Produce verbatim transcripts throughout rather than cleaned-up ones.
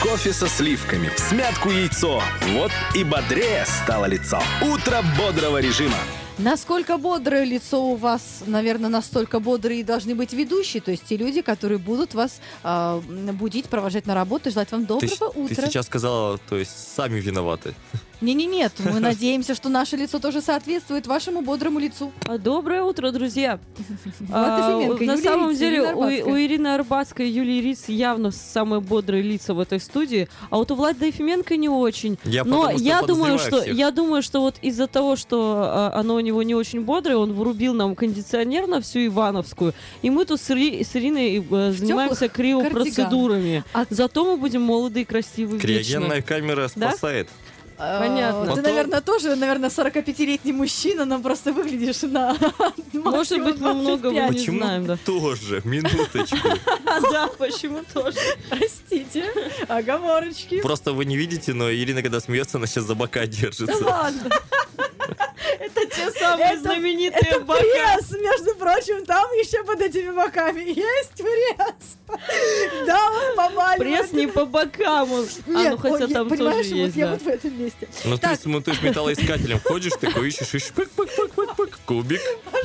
кофе со сливками, всмятку яйцо. Вот и бодрее стало лицо. Утро бодрого режима. Насколько бодрое лицо у вас, наверное, настолько бодрые должны быть ведущие, то есть те люди, которые будут вас э, будить, провожать на работу, желать вам доброго ты, утра. Ты сейчас сказала, то есть сами виноваты. Не-не-нет, мы надеемся, что наше лицо тоже соответствует вашему бодрому лицу. Доброе утро, друзья. Влад Ефименко, На Юлия самом Риц, деле Ирина у, Арбатская. у Ирины Арбатской и Юлии Риц явно самые бодрые лица в этой студии, а вот у Влада Ефименко не очень. Я Но потому, что я думаю, подозреваю что всех. я думаю, что вот из-за того, что а, оно у него не очень бодрое, он врубил нам кондиционер на всю Ивановскую, и мы тут с, Ири- с Ириной э, занимаемся криопроцедурами. А- Зато мы будем молоды и красивы вечно. Криогенная камера Да? спасает. Понятно. Ты, Потом- наверное, тоже, наверное, сорокапятилетний мужчина, но просто выглядишь на Может быть, мы многого двадцать пять. не Почему знаем, да. тоже? Минуточку. Да, почему тоже? Простите, оговорочки. Просто вы не видите, но Ирина, когда смеется, она сейчас за бока держится. Да ладно. Это те самые Это- знаменитые Это бока. пресс, между прочим, там еще под этими боками есть пресс. Да, он побаливает. Пресс не по бокам. он- А, Нет, ну хотя ой, я- там понимаешь, тоже вот есть, я да. вот в этом месте. Ну ты, Так. с- ну, ты с металлоискателем ходишь, такой ищешь, ищешь, пык, пык, пык, пык, пык, кубик.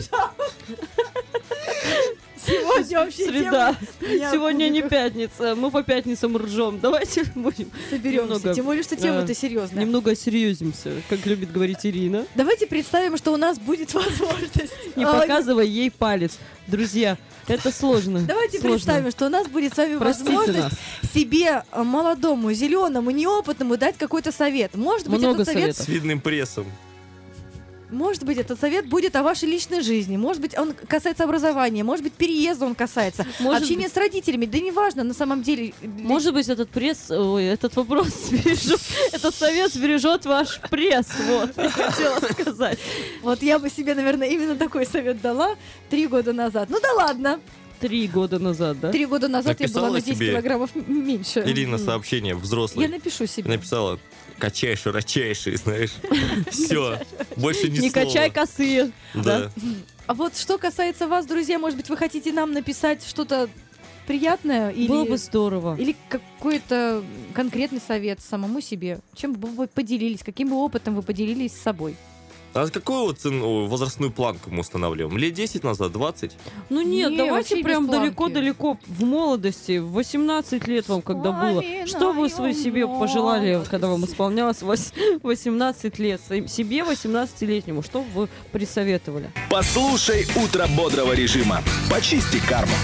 Сегодня вообще Среда. тема не о Сегодня не кубиках. пятница. Мы по пятницам ржем. Давайте будем Соберемся. немного, Тем более, что тема-то э, серьезная. немного осерьезимся, как любит говорить Ирина. Давайте представим, что у нас будет возможность. Не А, показывай ей палец. Друзья, это сложно. Давайте Сложно. представим, что у нас будет с вами Простите возможность себе, э, молодому, зеленому, неопытному, дать какой-то совет. Может быть, Много этот совет, С видным прессом. может быть, этот совет будет о вашей личной жизни. Может быть, он касается образования. Может быть, переезда он касается. Может Общения с родителями. Да неважно, на самом деле. Может быть, этот пресс, ой, этот вопрос сбережет, этот совет сбережет ваш пресс, вот, я хотела сказать. Вот я бы себе, наверное, именно такой совет дала три года назад. Ну да ладно. Три года назад, да? Три года назад я была Написала на десять себе килограммов м- меньше. Ирина сообщение Я взрослый. напишу себе. Написала качай широчайший, знаешь. Все, больше ни Не слова. качай косые. Да. А вот что касается вас, друзья, может быть, вы хотите нам написать что-то приятное или, Было бы здорово. или какой-то конкретный совет самому себе? Чем бы вы поделились? Каким бы опытом вы поделились с собой? А какую вот цену, возрастную планку мы устанавливаем? Лет десять назад, двадцать? Ну нет, Не, давайте вообще прям без планки. далеко-далеко в молодости, в восемнадцать лет вам когда было. Славина Что вы свой себе молодость. пожелали, когда вам исполнялось вось- восемнадцать лет? Своим- Себе восемнадцатилетнему, что бы вы присоветовали? Послушай утро бодрого режима. Почисти карму.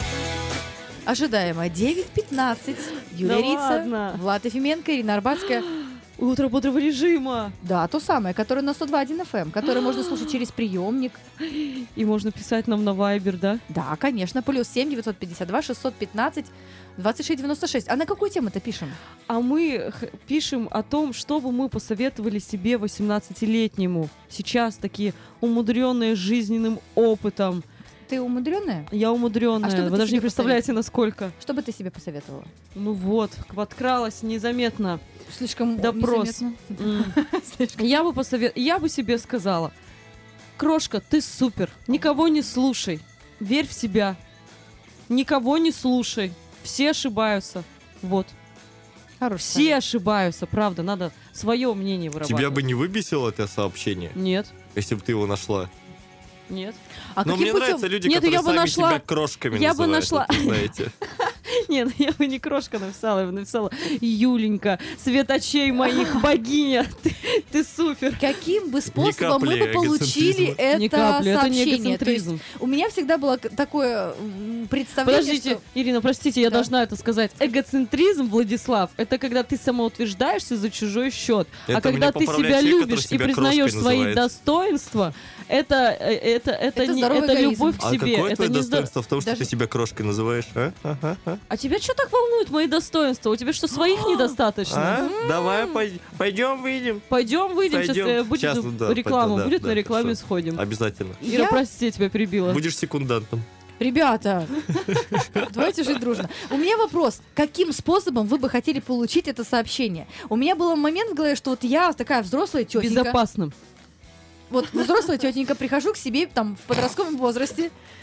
Ожидаемо девять пятнадцать. Юлия Да Рица, ладно? Влад Ефименко, Ирина Арбатская. Утро бодрого режима. Да, то самое, которое на сто два один эф эм, которое можно слушать через приемник. И можно писать нам на Вайбер, да? Да, конечно, плюс семь девятьсот пятьдесят два шестьсот пятнадцать двадцать шесть девяносто шесть. А на какую тему-то пишем? А мы х- пишем о том, что бы мы посоветовали себе восемнадцатилетнему. Сейчас такие умудренные жизненным опытом. Ты умудренная? Я умудренная. А что бы Вы ты даже себе не представляете, насколько. Что бы ты себе посоветовала? Ну вот, подкралась незаметно. Слишком Допрос. незаметно. М. Слишком. Я бы посовет... Я бы себе сказала: крошка, ты супер. Никого не слушай. Верь в себя. Никого не слушай. Все ошибаются. Вот. Хороший Все совет. ошибаются, правда. Надо свое мнение вырабатывать. Тебя бы не выбесило это сообщение, Нет, если бы ты его нашла? нет. А Но каким мне путем? нравятся люди, Нет, которые я бы сами нашла- себя крошками я бы называют, нашла- вот вы знаете. Нет, я бы не крошка написала, я бы написала: Юленька, светочей моих, богиня, ты, ты супер. Каким бы способом мы капли бы получили эгоцентризма. это Ни капли, это не сообщение? То есть эгоцентризм. у меня всегда было к- такое м, представление, Подождите, что... Ирина, простите, я Да. должна это сказать. Эгоцентризм, Владислав, это когда ты самоутверждаешься за чужой счет. Это а когда меня ты поправляет себя человек, любишь который и себя признаешь крошкой свои называет. достоинства, это, э, это, это, Это не, здоровый это эгоизм. любовь к А себе. какое это твое не здо- достоинство в том, что Даже- ты себя крошкой называешь? А, Ага, а? А тебя что так волнует, мои достоинства? У тебя что, своих недостаточно? А? Давай, пой- пойдем, выйдем. Пойдем, выйдем, сейчас Пойдем. э, будет Щас, ну да, реклама, да, будет да, на рекламе хорошо. сходим. Обязательно. Ира, Я- прости, я тебя перебила. Будешь секундантом. Ребята, давайте жить дружно. У меня вопрос. Каким способом вы бы хотели получить это сообщение? У меня был момент в голове, что вот я такая взрослая тетенька. Безопасным. Вот взрослая тетенька, прихожу к себе там в подростковом возрасте,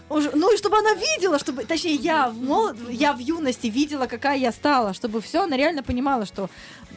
Уже- Ну и чтобы она видела, чтобы, точнее, я в, молод... я в юности видела, какая я стала, чтобы все, она реально понимала, что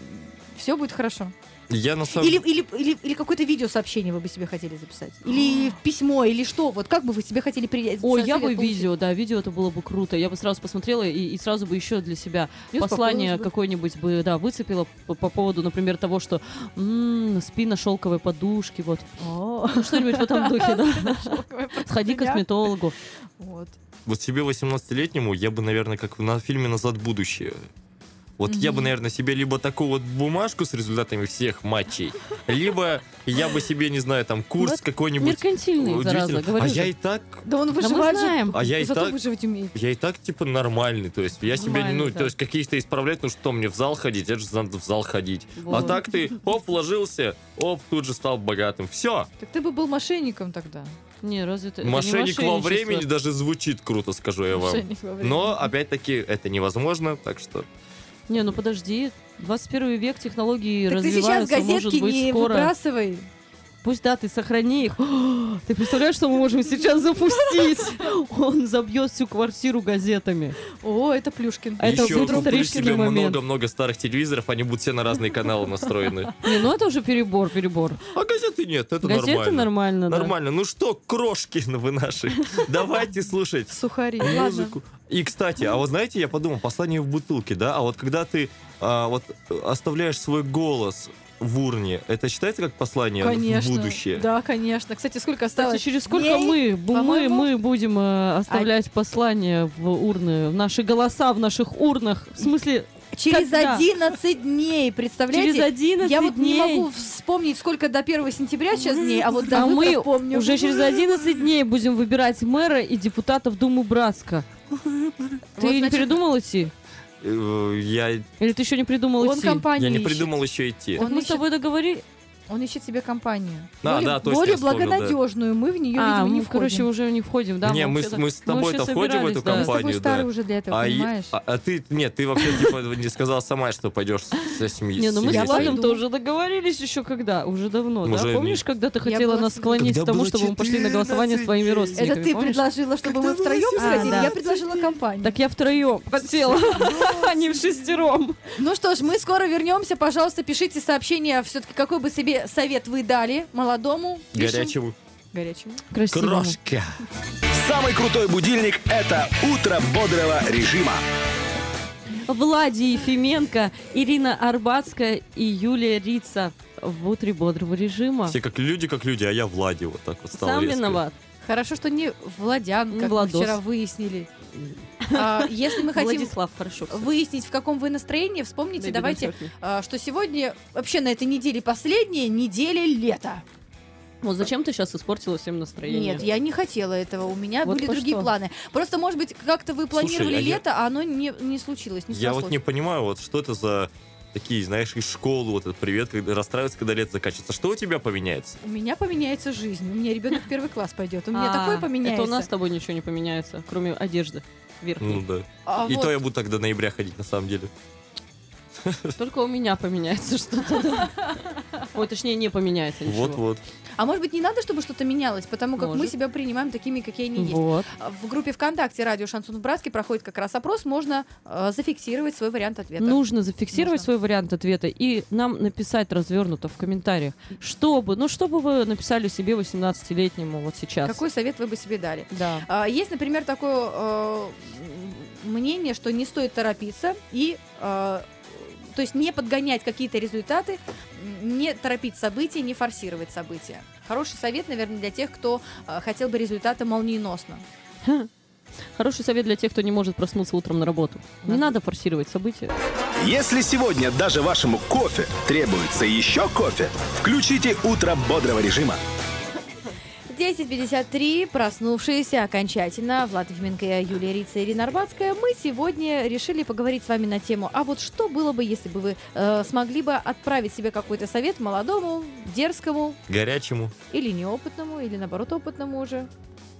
все будет хорошо. Я на самом Или, или, или, или какое-то видеосообщение вы бы себе хотели записать. Или письмо, или что. Вот как бы вы себе хотели принять? Ой, я совет бы получить? видео, да, видео это было бы круто. Я бы сразу посмотрела и, и сразу бы еще для себя И послание успокоилась бы. какое-нибудь бы, да, выцепила по, по поводу, например, того, что м-м, спи на шелковой подушке, вот. О, Ну, что-нибудь в этом духе, да. шелковая Сходи к простыня. косметологу. Вот. Вот себе восемнадцатилетнему я бы, наверное, как на фильме «Назад в будущее». Вот я бы, наверное, себе либо такую вот бумажку с результатами всех матчей, либо я бы себе, не знаю, там, курс Вот какой-нибудь... Меркантильный, зараза, удивительный. говорю А же. я и так... Да он Да мы выживает же. знаем. А я и Зато так... выживать умеет. Я и так, типа, нормальный, то есть я себе, Нормальный, ну, да. то есть каких-то исправлять, ну что, мне в зал ходить, это же надо в зал ходить. А Вот. так ты, оп, вложился, оп, тут же стал богатым. Все. Так ты бы был мошенником тогда. Не, разве это это не Мошенник во мошенничество? времени даже звучит круто, скажу я вам. Мошенник во времени. Но, опять-таки, это невозможно, так что... Не, ну подожди. двадцать первый век, технологии Так ты сейчас развиваются, может газетки быть, не скоро. выбрасывай. Пусть, да, ты сохрани их. Ты представляешь, что мы можем сейчас запустить? Он забьет всю квартиру газетами. О, это Плюшкин. А это Еще будет куплю исторический себе момент. много-много старых телевизоров, они будут все на разные каналы настроены. Не, ну это уже перебор, перебор. А газеты нет, это Газеты нормально. нормально, да. Нормально. Ну что, крошки вы наши, давайте слушать Сухари. Ладно. музыку. И, кстати, а вот знаете, я подумал, послание в бутылке, да? А вот когда ты а, вот оставляешь свой голос в урне, это считается как послание Конечно. в будущее? Да, конечно. Кстати, сколько осталось? Кстати, через сколько дней? мы, бу- мы, по-моему- мы будем э, оставлять послания в урны, в наши голоса в наших урнах? В смысле, Через Когда? одиннадцать дней, представляете? через одиннадцать Я вот дней. не могу вспомнить, сколько до первого сентября сейчас дней, а вот до А мы выборов помню. уже через одиннадцать дней будем выбирать мэра и депутатов Думы Братска. Ты Вот, не значит, передумал идти? Э, Я, Или ты еще не придумал Он идти? компанию я не ищет. придумал еще идти. Так Он мы с ищет- тобой договорились. Он ищет себе компанию. А, более, да, точно, более я вспомнил, да. благонадежную. Мы в нее, А, видимо, не мы, короче, входим. уже не входим, да? Не, мы с- вообще-то- мы с тобой-то вообще входим в эту собирались, да. Мы с тобой компанию, старые да. уже для этого, А, я- понимаешь? а- а ты, нет, ты вообще типа не сказала сама, что пойдешь со семьей. Не, ну мы с Я Владом пойду. тоже договорились еще когда? Уже давно, Мы да? уже Помнишь, когда ты Я хотела была нас с- склонить Когда к тому, было чтобы мы пошли на голосование с твоими четырнадцать родственниками? Это ты помнишь? предложила, чтобы мы втроем А, сходили, да. я предложила компанию. Так я втроем хотела, а не в шестером. Ну что ж, мы скоро вернемся. Пожалуйста, пишите сообщения. Все-таки какой бы себе совет вы дали молодому? Пишем. Горячему. Горячему. Красиво. Крошка. Самый крутой будильник – это «Утро бодрого режима». Влади Ефименко, Ирина Арбатская и Юлия Рица в утре бодрого режима. Все как люди, как люди, а я Влади вот так вот стал Сам резко. виноват. Хорошо, что не Владян, Не как Владос. мы вчера выяснили. А, если мы хотим Владислав, хорошо. всё. выяснить, в каком вы настроении, вспомните, Дэвид давайте, Анчоки. а, что сегодня вообще на этой неделе последняя неделя лета. Вот зачем ты сейчас испортила всем настроение? Нет, я не хотела этого, у меня Вот были по другие что? планы. Просто, может быть, как-то вы Слушай, планировали а я- лето, а оно не, не случилось, не Я вот срослось. не понимаю, вот что это за такие, знаешь, из школы, вот этот привет, когда расстраивается, когда лето заканчивается. Что у тебя поменяется? У меня поменяется жизнь, у меня ребенок в первый класс пойдет, у меня А, такое поменяется. Это у нас с тобой ничего не поменяется, кроме одежды верхней. Ну да. А И вот то я буду так до ноября ходить, на самом деле. Только у меня поменяется что-то. да. Ой, точнее, не поменяется ничего. Вот-вот. А может быть, не надо, чтобы что-то менялось, потому как мы Может. себя принимаем такими, какие они есть. Вот. В группе ВКонтакте «Радио Шансон в Братске» проходит как раз опрос, можно э, зафиксировать свой вариант ответа. Нужно зафиксировать Нужно. свой вариант ответа и нам написать развернуто в комментариях, что бы, ну что бы вы написали себе восемнадцатилетнему вот сейчас. Какой совет вы бы себе дали? Да. А, Есть, например, такое э, мнение, что не стоит торопиться и, э, то есть не подгонять какие-то результаты, м, не торопить события, не форсировать события. Хороший совет, наверное, для тех, кто э, хотел бы результата молниеносно. Хороший совет для тех, кто не может проснуться утром на работу. Не Да. надо форсировать события. Если сегодня даже вашему кофе требуется еще кофе, включите «Утро бодрого режима». десять пятьдесят три, проснувшиеся окончательно. Влад Ефименко, Юлия Рица и Ирина Арбатская. Мы сегодня решили поговорить с вами на тему, а вот что было бы, если бы вы э, смогли бы отправить себе какой-то совет молодому, дерзкому Горячему. или неопытному, или наоборот опытному уже.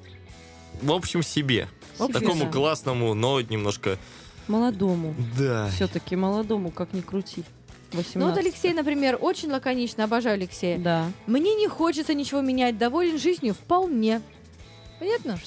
В общем, себе. Себе, Такому да. классному, но немножко... Молодому. Да. Все-таки молодому, как ни крути. восемнадцать. Ну вот Алексей, например, очень лаконично, обожаю Алексея. Да. Мне не хочется ничего менять, доволен жизнью вполне. Понятно?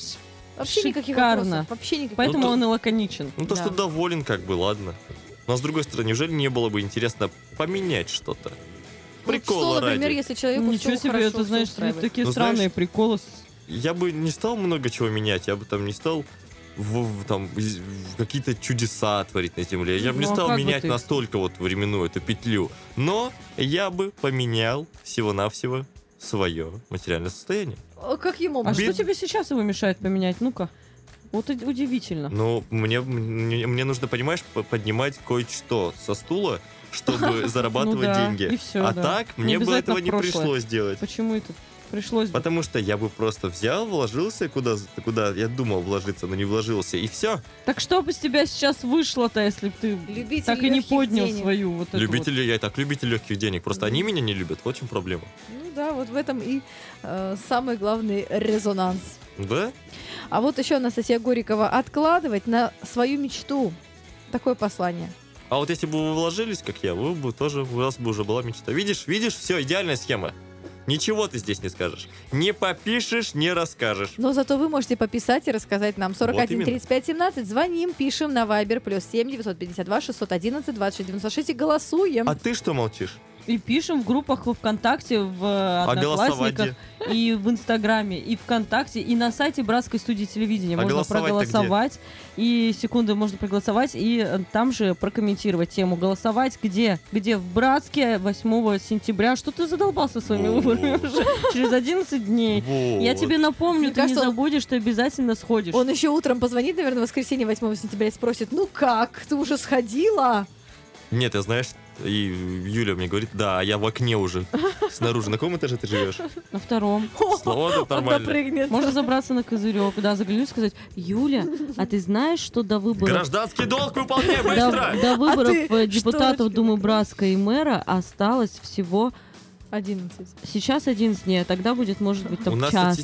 Вообще никаких Шикарно. вопросов. Вообще никаких Поэтому Ну, то- он и лаконичен. Ну, то, Да. что доволен, как бы, ладно. Но, с другой стороны, неужели не было бы интересно поменять что-то? Ну, Прикола что, например, ради. если человеку Ничего всё себе, хорошо, это, всё знаешь, устраивает. такие Ну, странные знаешь, приколы. Я бы не стал много чего менять, я бы там не стал в, в- там, из- в какие-то чудеса творить на земле. Я бы не Ну, а стал как бы менять ты? настолько вот временную эту петлю. Но я бы поменял всего-навсего свое материальное состояние. А как ему? А можно? что тебе сейчас его мешает поменять? Ну-ка. Вот уд- удивительно. Но мне, мне, мне нужно, понимаешь, п- поднимать кое-что со стула, чтобы зарабатывать Ну да, деньги. и всё, А да. так Не мне бы обязательно этого в не прошлое. пришлось делать. Почему это пришлось бы? Потому что я бы просто взял, вложился куда, куда я думал вложиться, но не вложился, и все. Так что бы с тебя сейчас вышло-то, если бы ты Любитель так и не легких поднял денег. свою вот эту Любители, я и так любитель легких денег. Просто они меня не любят. Вот в чем проблема. Ну да, вот в этом и э, самый главный резонанс. Да? А вот еще Анастасия Горикова. Откладывать на свою мечту. Такое послание. А вот если бы вы вложились, как я, вы бы тоже, у вас бы уже была мечта. Видишь, видишь, все, идеальная схема. Ничего ты здесь не скажешь. Не попишешь, не расскажешь. Но зато вы можете пописать и рассказать нам. сорок один именно. тридцать пять семнадцать. Звоним, пишем на Viber. Плюс семь девятьсот пятьдесят два шестьсот одиннадцать двадцать шесть девяносто шесть и голосуем. А ты что молчишь? И пишем в группах во ВКонтакте, в э, А голосовать Одноклассниках, и в Инстаграме, и ВКонтакте, и на сайте Братской студии телевидения. А Можно голосовать-то проголосовать. И секунды можно проголосовать, и э, там же прокомментировать тему. Голосовать где? Где? В Братске восьмого сентября. Что ты задолбался своими Во. выборами уже? Через одиннадцать дней. Я Вот. тебе напомню, Мне ты не кажется, он- забудешь, ты обязательно сходишь. Он еще утром позвонит, наверное, в воскресенье восьмого сентября и спросит, ну как, ты уже сходила? Нет, я знаешь, и Юля мне говорит, да, а я в окне уже. Снаружи. На каком этаже ты живешь? На втором. Снова это Он нормально. допрыгнет. Можно забраться на козырек, да, заглянуть и сказать: Юля, а ты знаешь, что до выборов... Гражданский долг выполняй До, быстро! до выборов ты э, депутатов шторочки Думы закрой. Братска и мэра осталось всего... одиннадцать. Сейчас одиннадцать дней, а тогда будет, может быть, У там нас, час. кстати,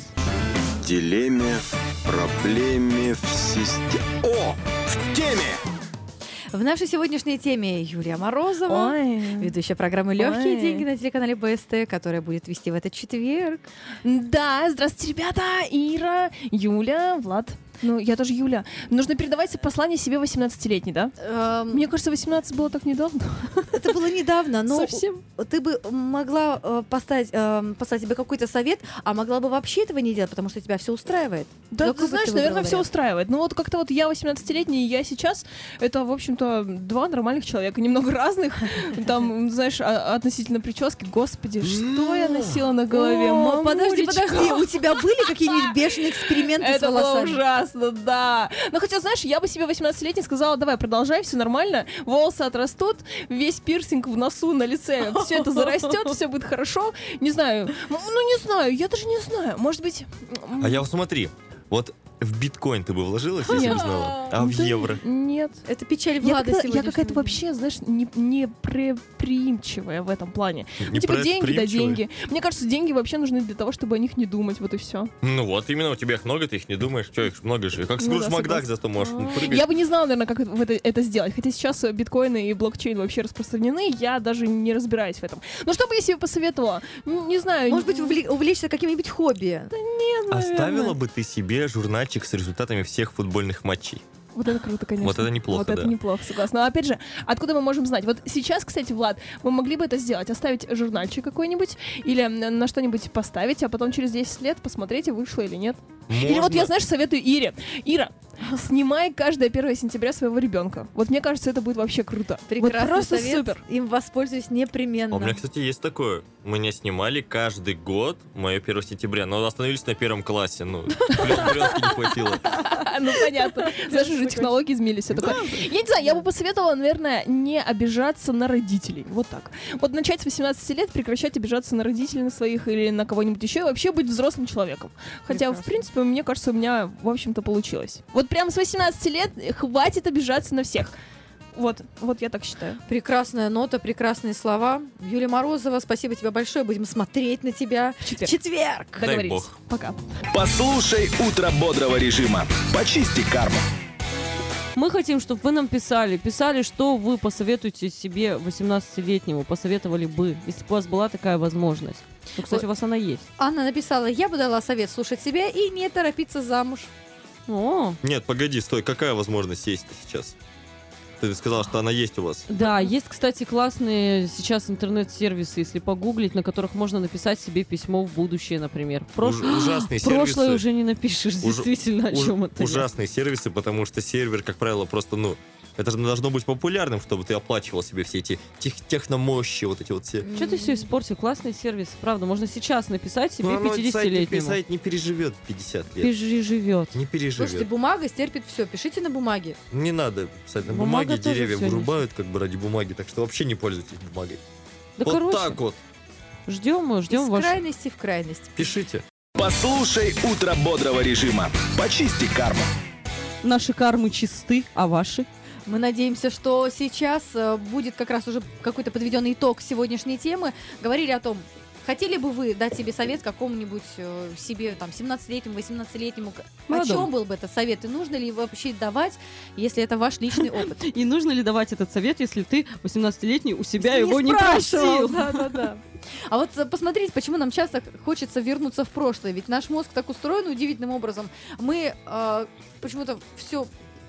Дилемме, проблеме в системе. О, в теме! В нашей сегодняшней теме Юлия Морозова, ведущая программы «Легкие Ой. деньги» на телеканале Б С Т, которая будет вести в этот четверг. Да, здравствуйте, ребята! Ира, Юля, Влад. Ну, я тоже Юля. Нужно передавать послание себе восемнадцатилетней, да? Эм, Мне кажется, восемнадцать было так недавно. Это было недавно, но Совсем. ты бы могла э, поставить, э, поставить себе какой-то совет, а могла бы вообще этого не делать, потому что тебя все устраивает. Да, Какой ты бы знаешь, выбрала наверное, все вариант? устраивает. Ну вот как-то вот я восемнадцатилетняя, и я сейчас, это, в общем-то, два нормальных человека, немного разных. Там, знаешь, а- относительно прически, господи, что я носила на голове? О, подожди, Мамулечка. подожди, у тебя были какие-нибудь бешеные эксперименты с Это было волосами? ужасно, да. Но хотя, знаешь, я бы себе восемнадцатилетней сказала, давай, продолжай, все нормально, волосы отрастут, весь пирсинг в носу, на лице, все это зарастет, все будет хорошо. Не знаю, м, ну не знаю, я даже не знаю, может быть... м, А я вот смотри, вот в биткоин ты бы вложилась, если бы Нет. знала? А в да евро? Нет. Это печаль Я, Влада как-то- я сегодняшнего какая-то дня. вообще, знаешь, не, не предприимчивая в этом плане. Ну, Не типа деньги, да предприимчивая? деньги. Мне кажется, деньги вообще нужны для того, чтобы о них не думать, вот и все. Ну вот, именно у тебя их много, ты их не думаешь. Что их много же? Как Ну Скрудж да, Макдак согласна. зато можешь прыгать. Я бы не знала, наверное, как это, в это, это сделать. Хотя сейчас э, биткоины и блокчейн вообще распространены, я даже не разбираюсь в этом. Но что бы я себе посоветовала? Н- Не знаю. Может быть, н- увле- увлечься каким-нибудь хобби? нет, наверное. Оставила бы ты себе журнальчик с результатами всех футбольных матчей? Вот это круто, конечно. Вот это неплохо, Вот это да. неплохо, согласна. Но опять же, откуда мы можем знать? Вот сейчас, кстати, Влад, мы могли бы это сделать. Оставить журнальчик какой-нибудь или на на что-нибудь поставить, а потом через десять лет посмотреть, вышло или нет. Или вот Можно. я, знаешь, советую Ире. Ира, снимай каждое первое сентября своего ребенка. Вот мне кажется, это будет вообще круто. Прекрасный вот просто совет. супер. Им воспользуюсь непременно. А у меня, кстати, есть такое. Мы снимали каждый год мое первое сентября, но остановились на первом классе. Ну, пленки не хватило. Ну, понятно. Знаешь, уже технологии изменились, все такое. Я не знаю, я бы посоветовала, наверное, не обижаться на родителей. Вот так. Вот начать с восемнадцати лет, прекращать обижаться на родителей на своих или на кого-нибудь еще, и вообще быть взрослым человеком. Хотя, Прекрасно. в принципе, мне кажется, у меня, в общем-то, получилось. Вот прям с восемнадцати лет хватит обижаться на всех. Вот, вот я так считаю. Прекрасная нота, прекрасные слова. Юлия Морозова, спасибо тебе большое. Будем смотреть на тебя. В четверг. Четверг. Дай Договорились. бог. Пока. Послушай «Утро бодрого режима». Почисти карму. Мы хотим, чтобы вы нам писали. Писали, что вы посоветуете себе восемнадцатилетнему, посоветовали бы, если бы у вас была такая возможность. Ну, кстати, у вас она есть. Анна написала, я бы дала совет слушать себя и не торопиться замуж. О, Нет, погоди, стой, какая возможность есть сейчас? Ты сказал, что она есть у вас. да, есть, кстати, классные сейчас интернет-сервисы, если погуглить, на которых можно написать себе письмо в будущее, например. В прош- Уж- ужасные в прошлое сервисы. уже не напишешь, Уж- действительно, о Уж- чем это. я. Ужасные сервисы, потому что сервер, как правило, просто, ну, это же должно быть популярным, чтобы ты оплачивал себе все эти тех- техномощи, вот эти вот все. Что ты все испортил? Классный сервис, правда. Можно сейчас написать себе Ну, оно, сайт, не, пятидесятилетнему. сайт не переживет пятьдесят лет. Переживет. Не переживет. Слушайте, бумага стерпит все. Пишите на бумаге. Не надо писать на Бумага бумаге, тоже деревья всё вырубают как бы ради бумаги, так что вообще не пользуйтесь бумагой. Да, вот короче, так вот. ждем мы, ждем Из ваш... крайности в крайность. Пишите. Послушай «Утро бодрого режима». Почисти карму. Наши кармы чисты, а ваши? Мы надеемся, что сейчас э, будет как раз уже какой-то подведенный итог сегодняшней темы. Говорили о том, хотели бы вы дать себе совет какому-нибудь э, себе, там, семнадцатилетнему, восемнадцатилетнему? О Молодому. чем был бы этот совет? И нужно ли вообще давать, если это ваш личный опыт? И нужно ли давать этот совет, если ты восемнадцатилетний у себя Не его не спрашивал. просил? Да, да, да. А вот э, посмотрите, почему нам часто хочется вернуться в прошлое. Ведь наш мозг так устроен удивительным образом. Мы э, почему-то все...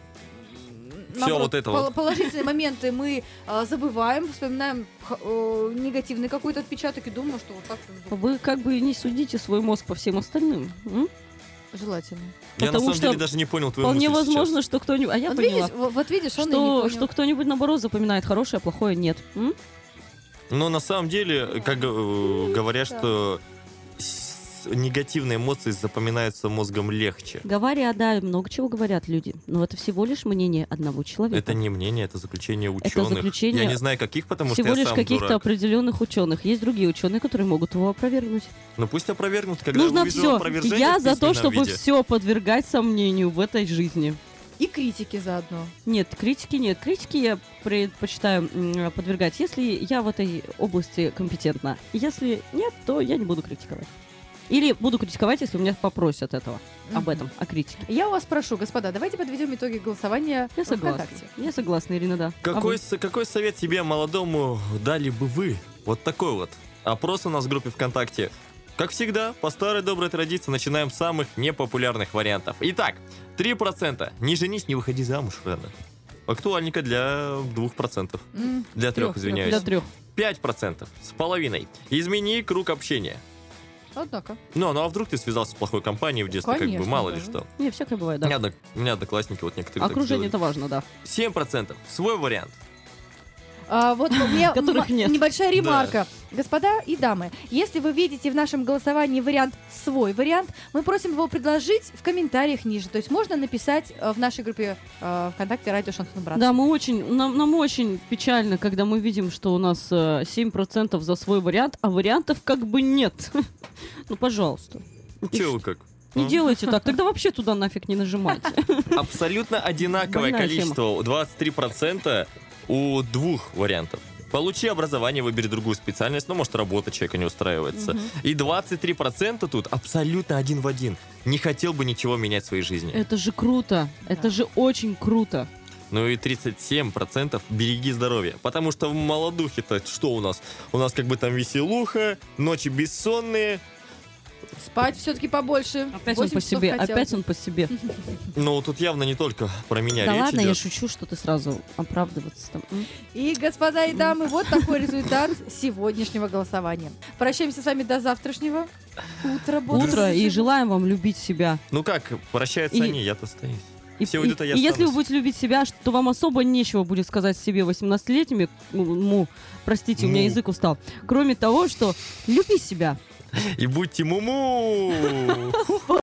Всё вот это вот. Положительные моменты мы э, забываем, вспоминаем х- э, негативный какой-то отпечаток и думаем, что вот так Вы как бы не судите свой мозг по всем остальным. м? желательно. Я на Потому самом что деле даже не понял твою Вполне мысль возможно, что кто-нибудь... А я Вот поняла. видишь, вот, вот видишь, он и не Что, понял. что кто-нибудь, наоборот, запоминает хорошее, а плохое нет. М? сейчас. Но на самом деле, как э, говорят, что с- негативные эмоции запоминаются мозгом легче. Говорят, да, много чего говорят люди. Но это всего лишь мнение одного человека. Это не мнение, это заключение ученых. заключение Я не знаю, каких, потому Всего что я лишь сам каких-то дурак. определенных ученых. Есть другие ученые, которые могут его опровергнуть. Ну пусть опровергнут, когда Нужно увижу все. опровержение Я в за то, письменном чтобы виде. все подвергать сомнению в этой жизни. И критики заодно. Нет, критики нет. Критики я предпочитаю м, подвергать, если я в этой области компетентна. Если нет, то я не буду критиковать. Или буду критиковать, если у меня попросят этого. Об Мгм. этом, о критике. Я у вас прошу, господа, давайте подведем итоги голосования Я в согласна. ВКонтакте. Я согласна, Ирина, да. А Какой, вы? с- какой совет себе молодому дали бы вы? Вот такой вот. Опрос у нас в группе ВКонтакте. Как всегда, по старой доброй традиции начинаем с самых непопулярных вариантов. Итак, три процента. Не женись, не выходи замуж рано. Актуальненько для двух процентов. М, Для трех, Трёх, извиняюсь. Для трех. пять процентов. С половиной. Измени круг общения. Однако. Ну, ну а вдруг ты связался с плохой компанией в детстве, как бы, Конечно, мало да. ли что. Не, всякое бывает, У, меня, да. одно- у меня одноклассники вот некоторые так Окружение сделали. это важно, да. семь процентов. Свой вариант. А, вот у меня Которых м- нет. небольшая ремарка. Господа и дамы, если вы видите в нашем голосовании вариант «свой вариант», мы просим его предложить в комментариях ниже. То есть можно написать э, в нашей группе э, ВКонтакте «Радио Шансон Брат». Да, мы очень, нам, нам очень печально, когда мы видим, что у нас э, семь процентов за свой вариант, а вариантов как бы нет. Ну, пожалуйста. Че вы как? Не А? делайте так, тогда вообще туда нафиг не нажимайте. Абсолютно одинаковое Больная количество, двадцать три процента у двух вариантов. Получи образование, выбери другую специальность, ну, может, работа человека не устраивается. И двадцать три процента тут абсолютно один в один. Не хотел бы ничего менять в своей жизни. Это же круто, это же очень круто. Ну и тридцать семь процентов береги здоровье. Потому что в молодухе-то что у нас? У нас как бы там веселуха, ночи бессонные. Спать все-таки побольше. Опять он восемь по часов себе, хотя бы. опять он по себе. Ну, тут явно не только про меня Да речь ладно, я идет. шучу, что ты сразу оправдываться там. М? И, господа и дамы, вот такой результат сегодняшнего голосования. Прощаемся с вами до завтрашнего утра. бодрого Утро, и режима. желаем вам любить себя. Ну как, прощаются И- они, я-то остаюсь. И, Все и- уйдут, а я и если вы останусь. будете любить себя, ш- то вам особо нечего будет сказать себе восемнадцатилетними, му, му, простите, у меня Му. язык устал, кроме того, что люби себя. И будьте муму!